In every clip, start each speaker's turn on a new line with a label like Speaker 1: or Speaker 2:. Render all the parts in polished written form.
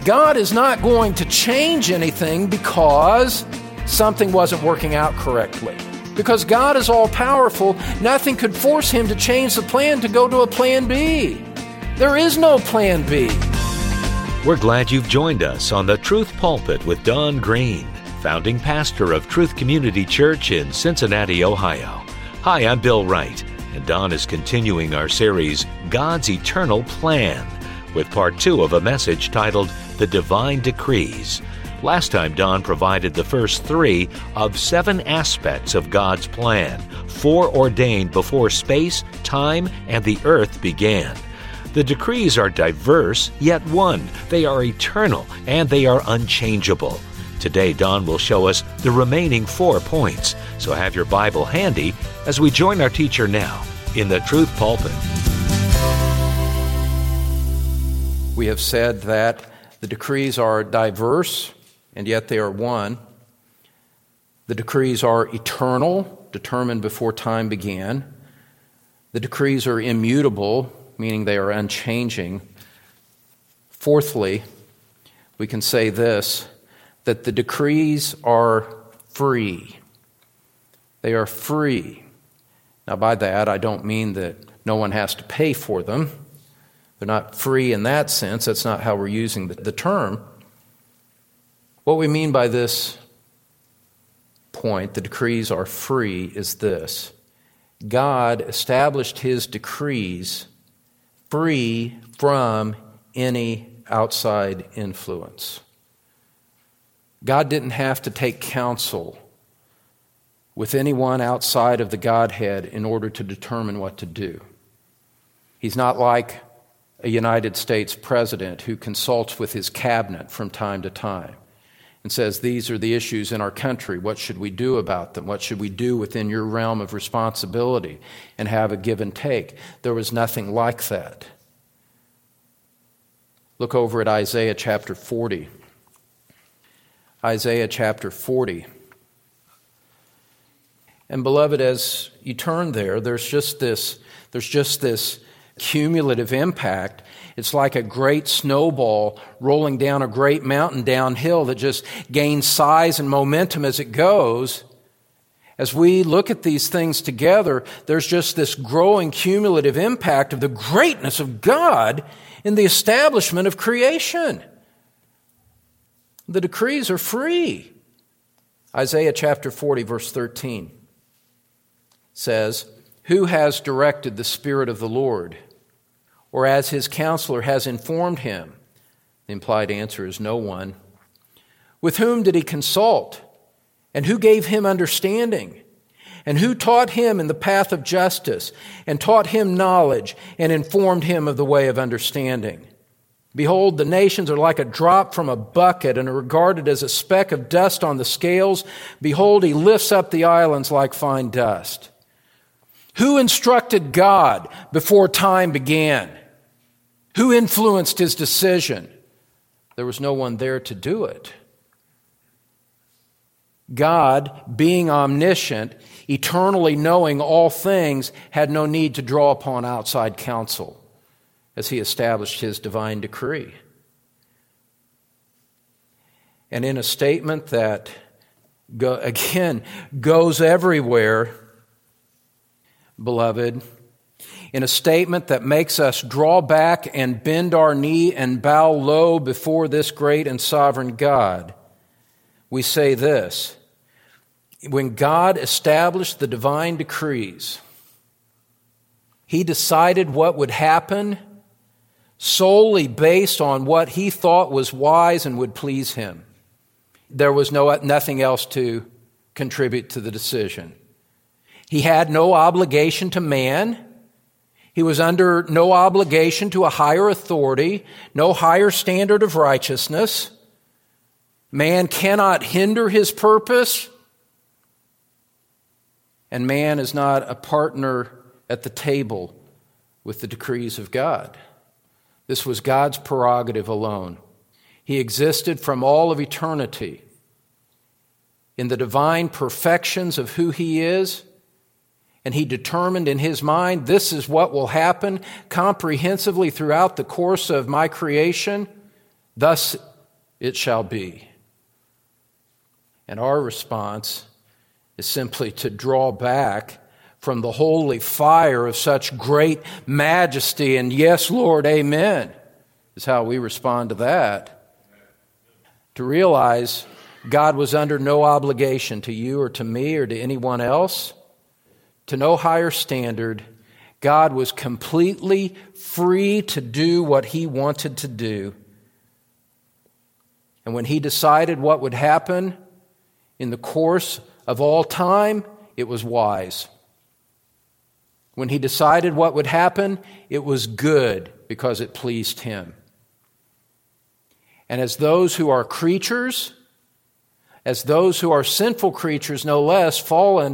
Speaker 1: God is not going to change anything because something wasn't working out correctly. Because God is all-powerful, nothing could force him to change the plan to go to a plan B. There is no plan B.
Speaker 2: We're glad you've joined us on the Truth Pulpit with Don Green, founding pastor of Truth Community Church in Cincinnati, Ohio. Hi, I'm Bill Wright, and Don is continuing our series, God's Eternal Plan, with part 2 of a message titled The Divine Decrees. Last time, Don provided the first 3 of 7 aspects of God's plan, foreordained before space, time, and the earth began. The decrees are diverse, yet one. They are eternal, and they are unchangeable. Today, Don will show us the remaining 4 points, so have your Bible handy as we join our teacher now in the Truth Pulpit.
Speaker 1: We have said that the decrees are diverse, and yet they are one. The decrees are eternal, determined before time began. The decrees are immutable, meaning they are unchanging. Fourthly, we can say this, that the decrees are free. They are free. Now, by that, I don't mean that no one has to pay for them. They're not free in that sense. That's not how we're using the term. What we mean by this point, the decrees are free, is this. God established his decrees free from any outside influence. God didn't have to take counsel with anyone outside of the Godhead in order to determine what to do. He's not like a United States president who consults with his cabinet from time to time and says, these are the issues in our country. What should we do about them? What should we do within your realm of responsibility? And have a give and take. There was nothing like that. Look over at Isaiah chapter 40. Isaiah chapter 40. And beloved, as you turn there, there's just this cumulative impact. It's like a great snowball rolling down a great mountain downhill that just gains size and momentum as it goes. As we look at these things together, there's just this growing cumulative impact of the greatness of God in the establishment of creation. The decrees are free. Isaiah chapter 40, verse 13 says, "Who has directed the Spirit of the Lord? Or as his counselor has informed him?" The implied answer is no one. "With whom did he consult? And who gave him understanding? And who taught him in the path of justice, and taught him knowledge, and informed him of the way of understanding? Behold, the nations are like a drop from a bucket, and are regarded as a speck of dust on the scales. Behold, he lifts up the islands like fine dust." Who instructed God before time began? Who influenced his decision? There was no one there to do it. God, being omniscient, eternally knowing all things, had no need to draw upon outside counsel as he established his divine decree. And in a statement that, goes everywhere, beloved, in a statement that makes us draw back and bend our knee and bow low before this great and sovereign God, we say this: when God established the divine decrees, he decided what would happen solely based on what he thought was wise and would please him. There was nothing else to contribute to the decision. He had no obligation to man. He was under no obligation to a higher authority, no higher standard of righteousness. Man cannot hinder his purpose, and man is not a partner at the table with the decrees of God. This was God's prerogative alone. He existed from all of eternity in the divine perfections of who he is, and he determined in his mind, this is what will happen comprehensively throughout the course of my creation. Thus it shall be. And our response is simply to draw back from the holy fire of such great majesty, and yes, Lord, amen, is how we respond to that. To realize God was under no obligation to you or to me or to anyone else, to no higher standard. God was completely free to do what He wanted to do. And when He decided what would happen in the course of all time, it was wise. When He decided what would happen, it was good because it pleased Him. And as those who are creatures, as those who are sinful creatures, no less, fallen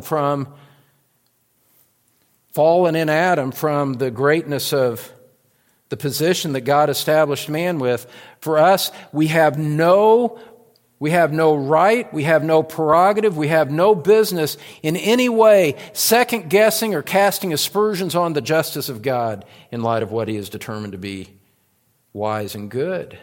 Speaker 1: in Adam from the greatness of the position that God established man with, for us, we have no right, we have no prerogative, we have no business in any way second-guessing or casting aspersions on the justice of God in light of what He has determined to be wise and good.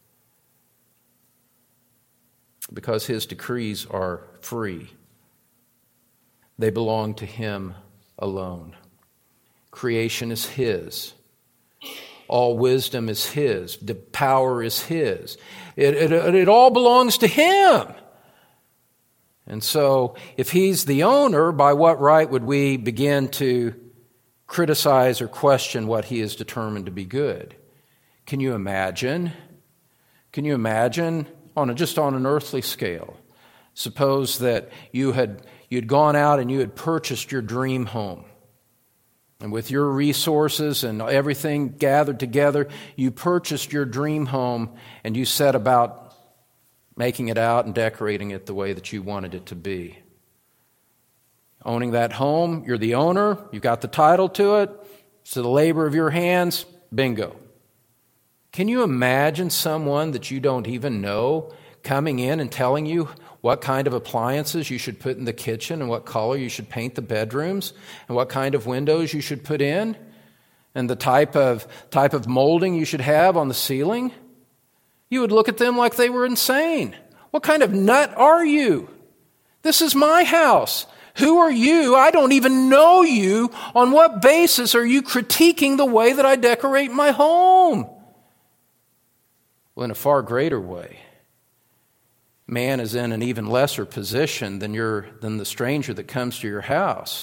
Speaker 1: Because His decrees are free. They belong to Him alone. Creation is His. All wisdom is His. The power is His. It all belongs to Him. And so, if He's the owner, by what right would we begin to criticize or question what He has determined to be good? Can you imagine? Just on an earthly scale, suppose that you'd gone out and you had purchased your dream home. And with your resources and everything gathered together, you purchased your dream home and you set about making it out and decorating it the way that you wanted it to be. Owning that home, you're the owner, you've got the title to it, it's the labor of your hands, bingo. Can you imagine someone that you don't even know coming in and telling you what kind of appliances you should put in the kitchen and what color you should paint the bedrooms and what kind of windows you should put in and the type of molding you should have on the ceiling? You would look at them like they were insane. What kind of nut are you? This is my house. Who are you? I don't even know you. On what basis are you critiquing the way that I decorate my home? Well, in a far greater way, man is in an even lesser position than the stranger that comes to your house.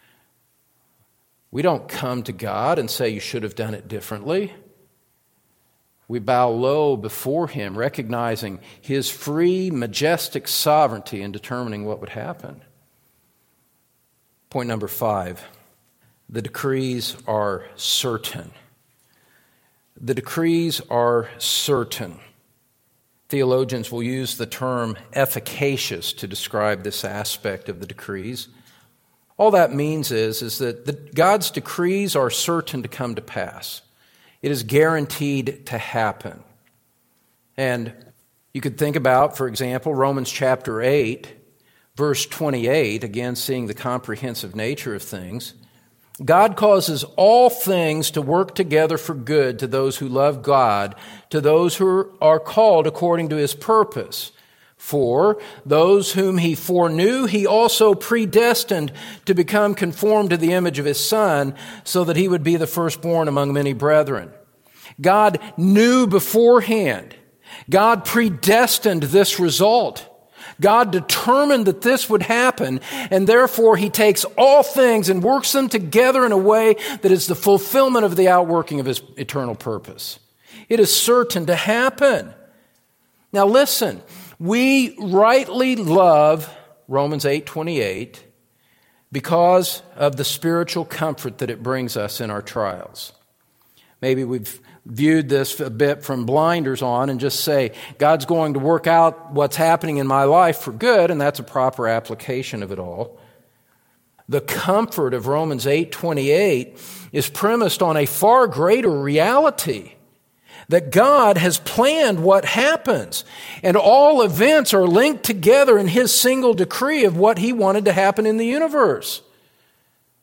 Speaker 1: We don't come to God and say you should have done it differently. We bow low before Him, recognizing His free, majestic sovereignty in determining what would happen. Point number 5, the decrees are certain. The decrees are certain. Theologians will use the term efficacious to describe this aspect of the decrees. All that means is that God's decrees are certain to come to pass. It is guaranteed to happen. And you could think about, for example, Romans chapter 8, verse 28, again seeing the comprehensive nature of things. God causes all things to work together for good to those who love God, to those who are called according to His purpose. For those whom He foreknew, He also predestined to become conformed to the image of His Son, so that He would be the firstborn among many brethren. God knew beforehand. God predestined this result. God determined that this would happen, and therefore He takes all things and works them together in a way that is the fulfillment of the outworking of His eternal purpose. It is certain to happen. Now listen, we rightly love Romans 8:28 because of the spiritual comfort that it brings us in our trials. Maybe we've viewed this a bit from blinders on and just say, God's going to work out what's happening in my life for good, and that's a proper application of it all. The comfort of Romans 8:28 is premised on a far greater reality, that God has planned what happens, and all events are linked together in His single decree of what He wanted to happen in the universe.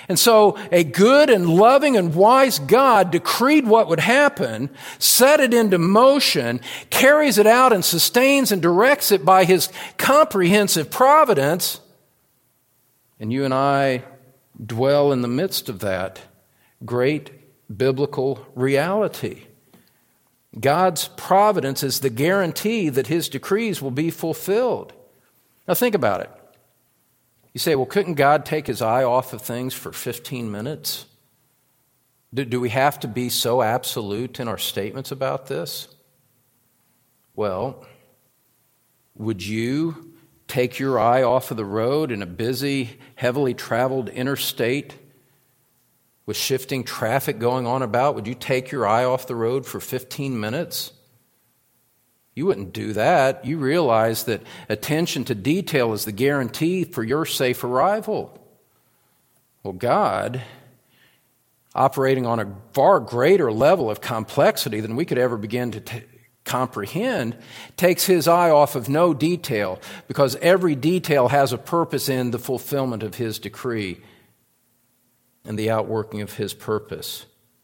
Speaker 1: And so a good and loving and wise God decreed what would happen, set it into motion, carries it out and sustains and directs it by His comprehensive providence. And you and I dwell in the midst of that great biblical reality. God's providence is the guarantee that His decrees will be fulfilled. Now think about it. You say, well, couldn't God take His eye off of things for 15 minutes? Do we have to be so absolute in our statements about this? Well, would you take your eye off of the road in a busy, heavily traveled interstate with shifting traffic going on about? Would you take your eye off the road for 15 minutes? You wouldn't do that. You realize that attention to detail is the guarantee for your safe arrival. Well, God, operating on a far greater level of complexity than we could ever begin to comprehend, takes His eye off of no detail, because every detail has a purpose in the fulfillment of His decree and the outworking of His purpose.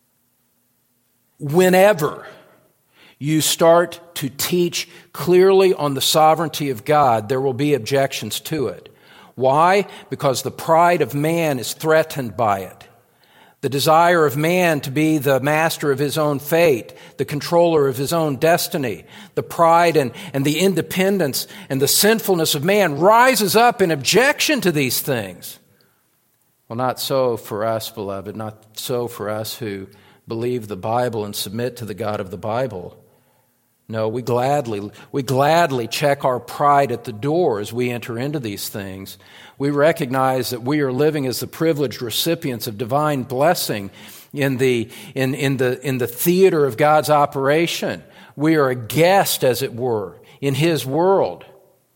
Speaker 1: Whenever you start to teach clearly on the sovereignty of God, there will be objections to it. Why? Because the pride of man is threatened by it. The desire of man to be the master of his own fate, the controller of his own destiny, the pride and the independence and the sinfulness of man rises up in objection to these things. Well, not so for us, beloved, not so for us who believe the Bible and submit to the God of the Bible. No, we gladly check our pride at the door as we enter into these things. We recognize that we are living as the privileged recipients of divine blessing in the theater of God's operation. We are a guest, as it were, in His world.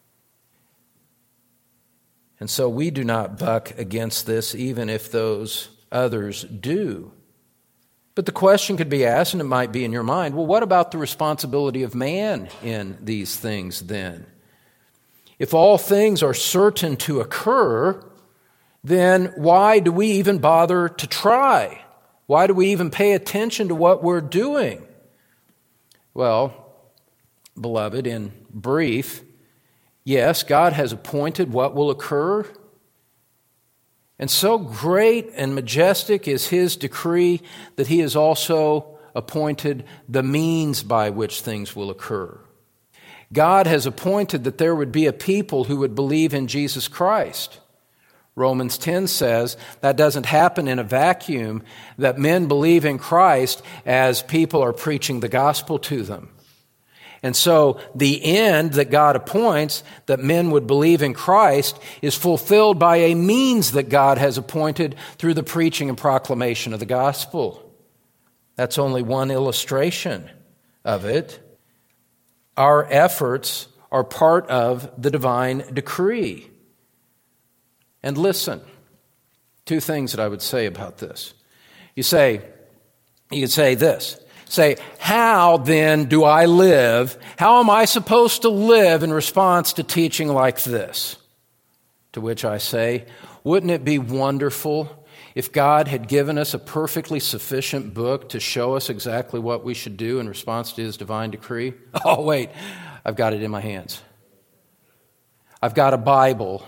Speaker 1: And so we do not buck against this, even if those others do. But the question could be asked, and it might be in your mind, well, what about the responsibility of man in these things then? If all things are certain to occur, then why do we even bother to try? Why do we even pay attention to what we're doing? Well, beloved, in brief, yes, God has appointed what will occur. And so great and majestic is His decree that He has also appointed the means by which things will occur. God has appointed that there would be a people who would believe in Jesus Christ. Romans 10 says that doesn't happen in a vacuum, that men believe in Christ as people are preaching the gospel to them. And so the end that God appoints, that men would believe in Christ, is fulfilled by a means that God has appointed through the preaching and proclamation of the gospel. That's only one illustration of it. Our efforts are part of the divine decree. And listen, two things that I would say about this. You could say this. Say, how then do I live? How am I supposed to live in response to teaching like this? To which I say, wouldn't it be wonderful if God had given us a perfectly sufficient book to show us exactly what we should do in response to His divine decree? Oh, wait, I've got it in my hands. I've got a Bible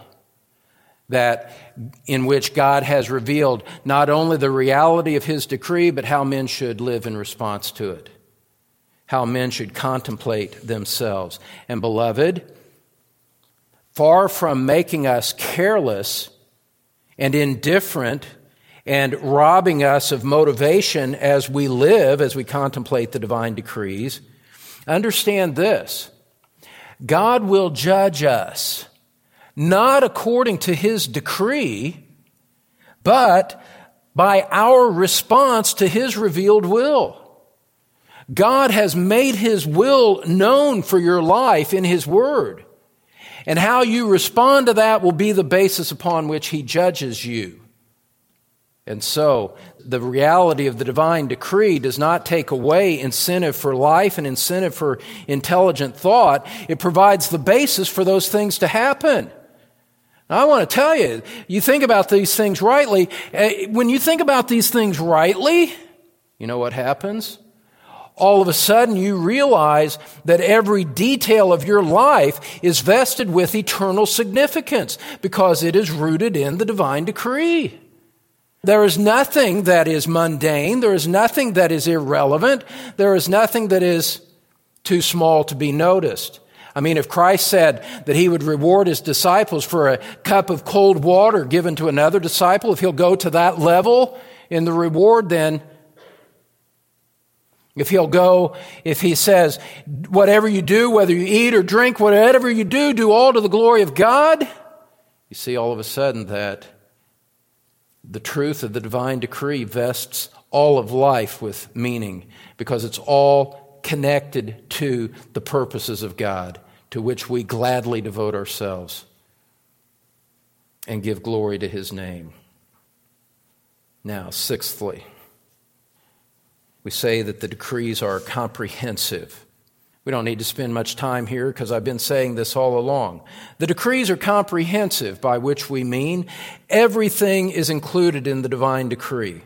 Speaker 1: in which God has revealed not only the reality of His decree, but how men should live in response to it, how men should contemplate themselves. And beloved, far from making us careless and indifferent and robbing us of motivation as we live, as we contemplate the divine decrees, understand this: God will judge us not according to His decree, but by our response to His revealed will. God has made His will known for your life in His Word. And how you respond to that will be the basis upon which He judges you. And so, the reality of the divine decree does not take away incentive for life and incentive for intelligent thought. It provides the basis for those things to happen. Now, I want to tell you, you think about these things rightly. When you think about these things rightly, you know what happens? All of a sudden you realize that every detail of your life is vested with eternal significance because it is rooted in the divine decree. There is nothing that is mundane. There is nothing that is irrelevant. There is nothing that is too small to be noticed. I mean, if Christ said that he would reward his disciples for a cup of cold water given to another disciple, if he'll go to that level in the reward, then if he says, whatever you do, whether you eat or drink, whatever you do, do all to the glory of God, you see all of a sudden that the truth of the divine decree vests all of life with meaning because it's all connected to the purposes of God, to which we gladly devote ourselves and give glory to his name. Now, sixthly, we say that the decrees are comprehensive. We don't need to spend much time here because I've been saying this all along. The decrees are comprehensive, by which we mean everything is included in the divine decree.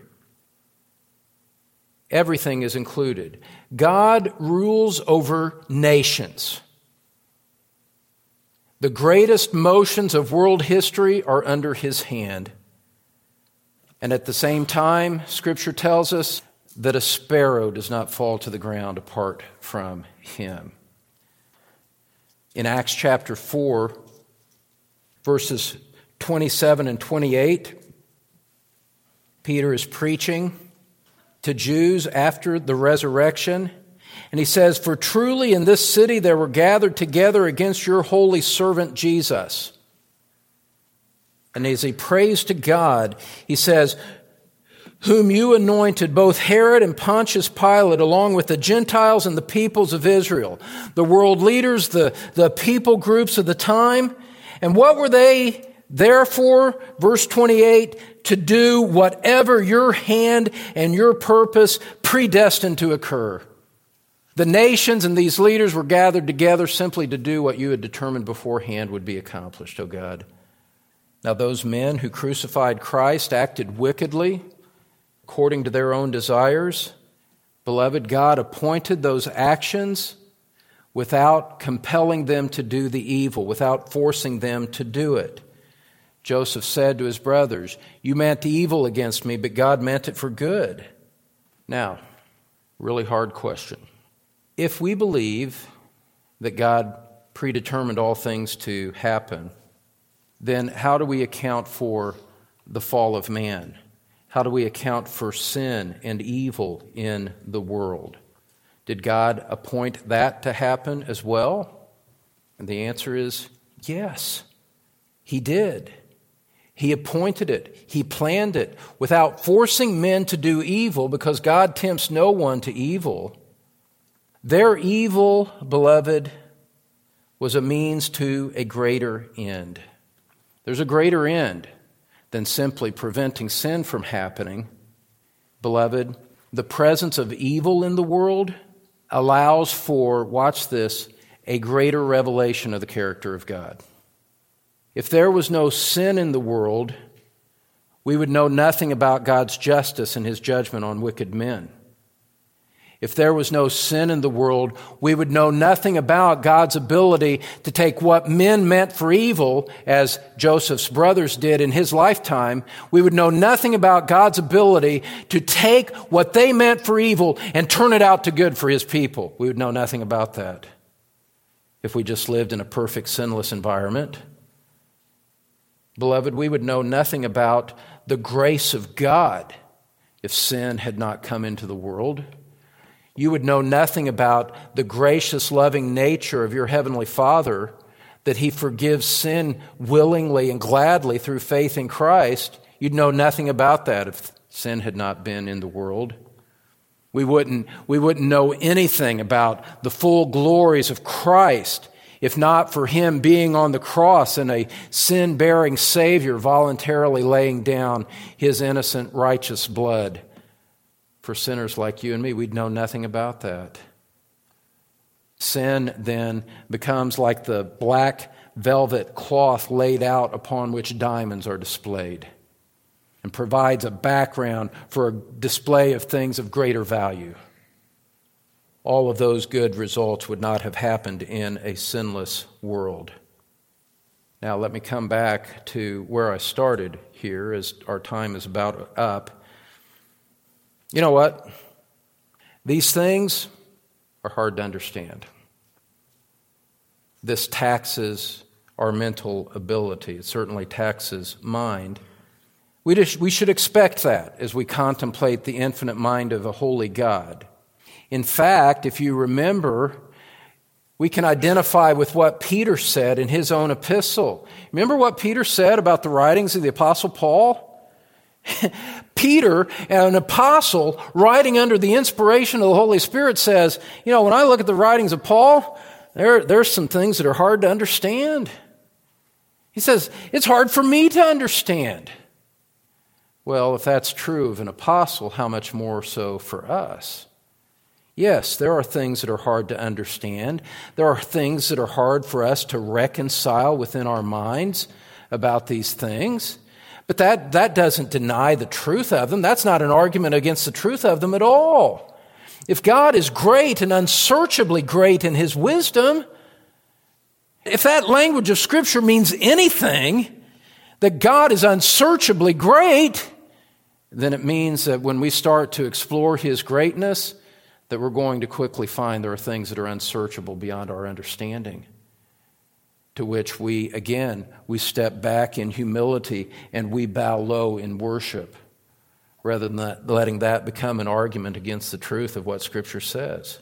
Speaker 1: Everything is included. God rules over nations. The greatest motions of world history are under his hand. And at the same time, Scripture tells us that a sparrow does not fall to the ground apart from him. In Acts chapter 4, verses 27 and 28, Peter is preaching to Jews after the resurrection. And he says, "For truly in this city there were gathered together against your holy servant Jesus." And as he prays to God, he says, "Whom you anointed, both Herod and Pontius Pilate, along with the Gentiles and the peoples of Israel," the world leaders, the people groups of the time. And what were they there for? Verse 28, "To do whatever your hand and your purpose predestined to occur." The nations and these leaders were gathered together simply to do what you had determined beforehand would be accomplished, O God. Now those men who crucified Christ acted wickedly, according to their own desires. Beloved, God appointed those actions without compelling them to do the evil, without forcing them to do it. Joseph said to his brothers, "You meant evil against me, but God meant it for good." Now, really hard question. If we believe that God predetermined all things to happen, then how do we account for the fall of man? How do we account for sin and evil in the world? Did God appoint that to happen as well? And the answer is yes, he did. He appointed it. He planned it without forcing men to do evil, because God tempts no one to evil. Their evil, beloved, was a means to a greater end. There's a greater end than simply preventing sin from happening. Beloved, the presence of evil in the world allows for, watch this, a greater revelation of the character of God. If there was no sin in the world, we would know nothing about God's justice and his judgment on wicked men. If there was no sin in the world, we would know nothing about God's ability to take what men meant for evil, as Joseph's brothers did in his lifetime. We would know nothing about God's ability to take what they meant for evil and turn it out to good for his people. We would know nothing about that if we just lived in a perfect, sinless environment. Beloved, we would know nothing about the grace of God if sin had not come into the world. You would know nothing about the gracious, loving nature of your Heavenly Father, that he forgives sin willingly and gladly through faith in Christ. You'd know nothing about that if sin had not been in the world. We wouldn't know anything about the full glories of Christ if not for him being on the cross and a sin-bearing Savior voluntarily laying down his innocent, righteous blood for sinners like you and me. We'd know nothing about that. Sin then becomes like the black velvet cloth laid out upon which diamonds are displayed, and provides a background for a display of things of greater value. All of those good results would not have happened in a sinless world. Now let me come back to where I started here, as our time is about up. You know what? These things are hard to understand. This taxes our mental ability. It certainly taxes mind. We should expect that as we contemplate the infinite mind of a holy God. In fact, if you remember, we can identify with what Peter said in his own epistle. Remember what Peter said about the writings of the Apostle Paul? Peter, an apostle, writing under the inspiration of the Holy Spirit, says, when I look at the writings of Paul, there's some things that are hard to understand. He says, it's hard for me to understand. Well, if that's true of an apostle, how much more so for us? Yes, there are things that are hard to understand. There are things that are hard for us to reconcile within our minds about these things. But that doesn't deny the truth of them. That's not an argument against the truth of them at all. If God is great and unsearchably great in His wisdom, if that language of Scripture means anything, that God is unsearchably great, then it means that when we start to explore His greatness, that we're going to quickly find there are things that are unsearchable beyond our understanding, to which we step back in humility and we bow low in worship, rather than letting that become an argument against the truth of what Scripture says.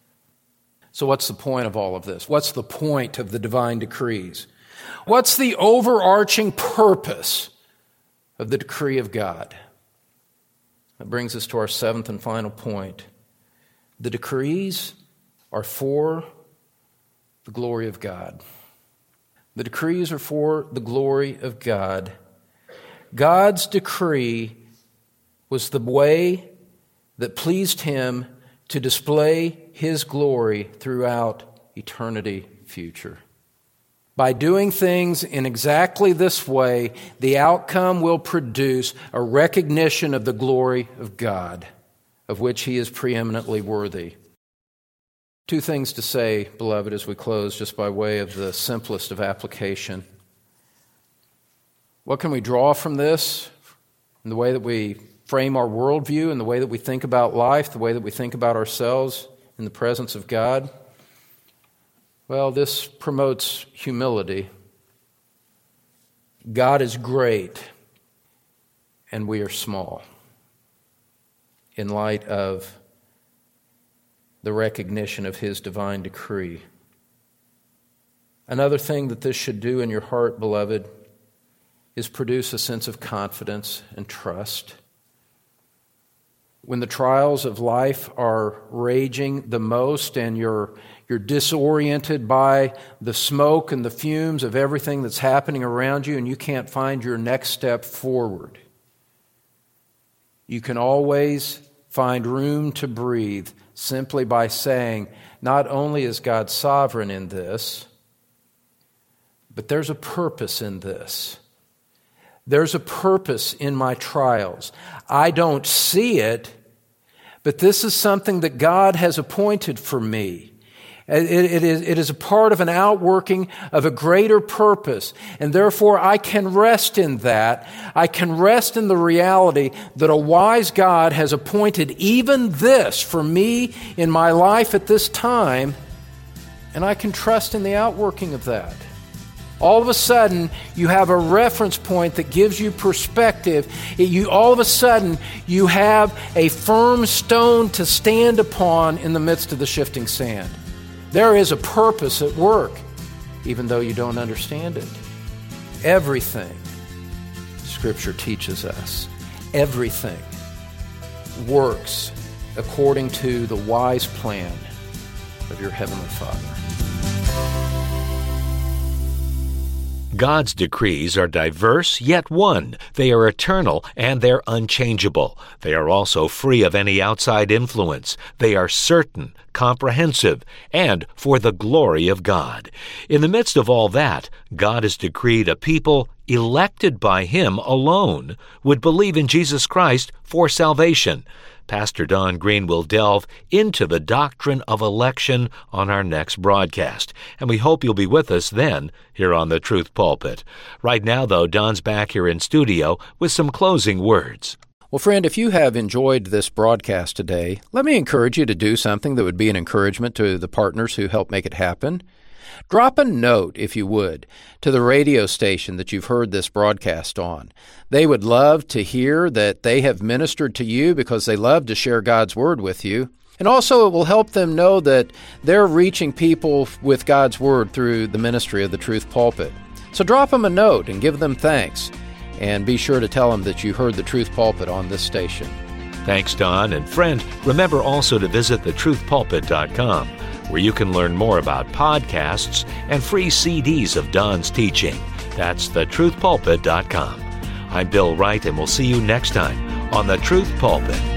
Speaker 1: So what's the point of all of this? What's the point of the divine decrees? What's the overarching purpose of the decree of God? That brings us to our seventh and final point. The decrees are for the glory of God. The decrees are for the glory of God. God's decree was the way that pleased Him to display His glory throughout eternity future. By doing things in exactly this way, the outcome will produce a recognition of the glory of God, of which He is preeminently worthy. Two things to say, beloved, as we close, just by way of the simplest of application. What can we draw from this in the way that we frame our worldview, in the way that we think about life, the way that we think about ourselves in the presence of God? Well, this promotes humility. God is great, and we are small, in light of the recognition of His divine decree. Another thing that this should do in your heart, beloved, is produce a sense of confidence and trust. When the trials of life are raging the most and you're disoriented by the smoke and the fumes of everything that's happening around you and you can't find your next step forward, you can always find room to breathe simply by saying, not only is God sovereign in this, but there's a purpose in this. There's a purpose in my trials. I don't see it, but this is something that God has appointed for me. It is a part of an outworking of a greater purpose, and therefore I can rest in that. I can rest in the reality that a wise God has appointed even this for me in my life at this time, and I can trust in the outworking of that. All of a sudden, you have a reference point that gives you perspective. All of a sudden, you have a firm stone to stand upon in the midst of the shifting sand. There is a purpose at work, even though you don't understand it. Everything, Scripture teaches us, everything works according to the wise plan of your Heavenly Father.
Speaker 2: God's decrees are diverse, yet one. They are eternal, and they're unchangeable. They are also free of any outside influence. They are certain, comprehensive, and for the glory of God. In the midst of all that, God has decreed a people elected by Him alone would believe in Jesus Christ for salvation. Pastor Don Green will delve into the doctrine of election on our next broadcast, and we hope you'll be with us then here on the Truth Pulpit. Right now, though, Don's back here in studio with some closing words.
Speaker 1: Well, friend, if you have enjoyed this broadcast today, let me encourage you to do something that would be an encouragement to the partners who help make it happen. Drop a note, if you would, to the radio station that you've heard this broadcast on. They would love to hear that they have ministered to you because they love to share God's Word with you. And also it will help them know that they're reaching people with God's Word through the ministry of the Truth Pulpit. So drop them a note and give them thanks. And be sure to tell them that you heard the Truth Pulpit on this station.
Speaker 2: Thanks, Don. And friend, remember also to visit thetruthpulpit.com, where you can learn more about podcasts and free CDs of Don's teaching. That's thetruthpulpit.com. I'm Bill Wright, and we'll see you next time on The Truth Pulpit.